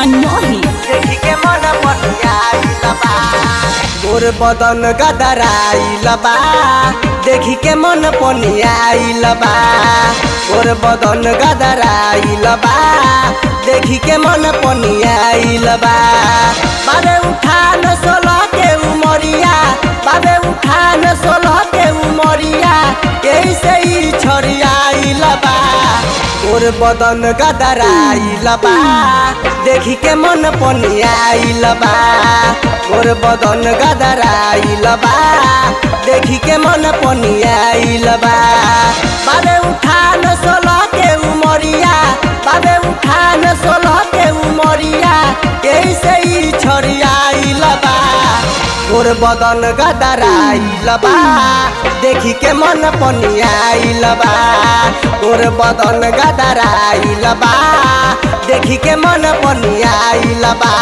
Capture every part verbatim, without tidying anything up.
मनमोही देखी के मन पनियाइल बा गोर बदन गदराइल बा देखी के मन पनियाइल बा गोर बदन गदराइल बा देखी के मन पनियाइल बा बाबे उठान सोलह के उमरिया बाबे उठान सोलह के उमरिया कैसे ही छड़ियाइल बा गोर बदन गदराइल बा देखी के मन पनियाइल बा गोर बदन गदराइल बा देखी के मन पनियाइल बा बाबे उठान सोलह के उमरिया बाबे उठान सोलह के उमरिया कैसे ही छड़ियाइल बा गोर बदन गदराइल बा देखी के मन पनियाइल बा गोर बदन गदराइल बा देखी के मन पनियाइल बा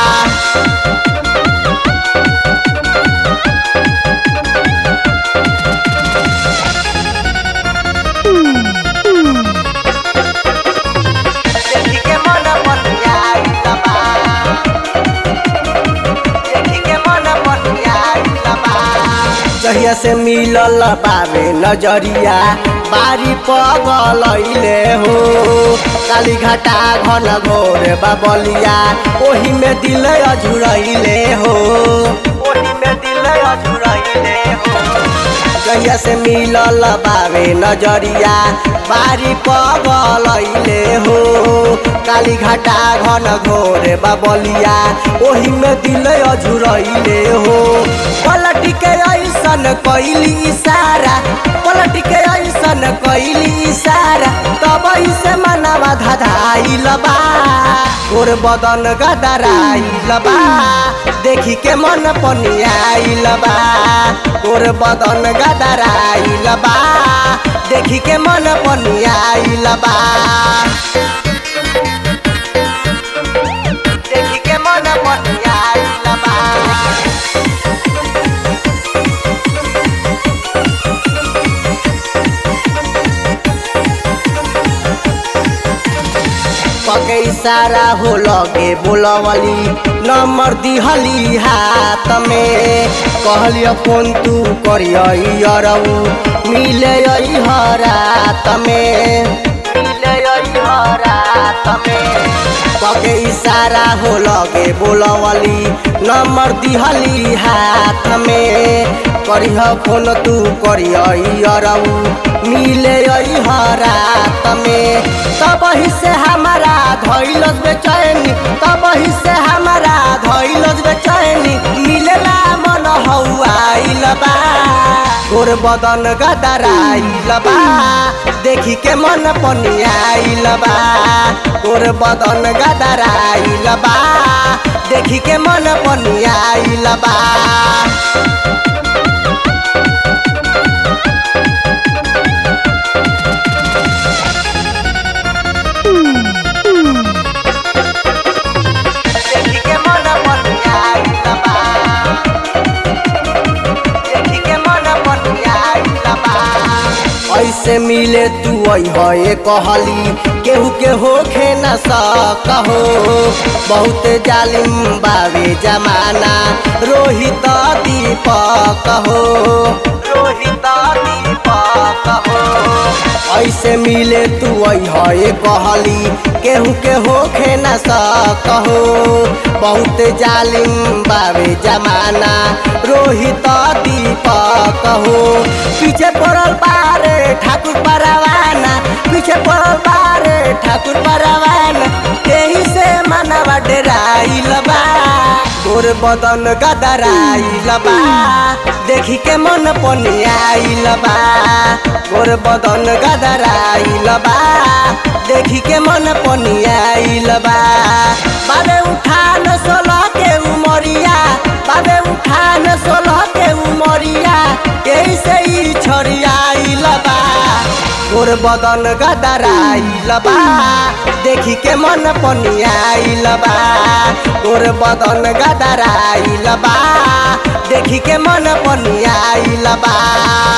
जहिया से मिलल बाबे नजरिया बारी पगलैले हो काली घाटा घन घोर बाबलिया ओही में दिल अझुरैले हो ओही में दिल अझुरैले हो जहिया से मिलल बाबे नजरिया बारी पगलैले हो काली घाटा घन घोर बाबलिया ओही में दिल अझुरैले हो पलट के ऐसन कैली इशारा पलट के ऐसन कैली इशारा तब से मनवा धधाइल बा गोर बदन गदराइल बा देखी के मन पनियाइल बा गोर बदन गदराइल बा देखी के मन पनियाइल बा देखी के मन पनियाइल बा पके इशारा हो लगे बोलवली नंबर दिहली हाथ में कहलियो फोन तू करियो अरऊ मिले रात में मिले रात में पके इशारा हो लगे बोलवली नंबर दिहली हाथ में करियो फोन तू करियो अरऊ मिले रात में तब ही से हमारा धैलस बेचैनी तब ही से हमारा धैलस बेचैनी मिलेला मन हौआइल बा गोर बदन गदराइल बा देखी के मन पनियाइल बा गोर बदन गदराइल बा देखी के मन पनियाइल बा ऐसे मिले तू है कहली केहू के होखे न सकहो बहुत जालिम बावे जमाना रोहित दीपक हो रोहित दीपक हो ऐसे मिले तू है कहली केहू के होखे न सकहो बहुत जालिम बावे जमाना रोहित दीपक हो पीछे पड़ल बारे ठाकुर परवाना पीछे पड़ल बारे ठाकुर परवाना यही से मनवा डेराइल बा गोर बदन गदराइल बा देखी के मन पनियाइल बा गोर बदन गदराइल बा देखी के मन पनियाइल बा बाबे उठान सोलह के उमरिया बाबे उठान सोलह के उमरिया कैसे ही छड़ियाइल बा गोर बदन गदराइल बा देखी के मन पनियाइल बा गोर बदन गदराइल बा देखी के मन पनियाइल बा।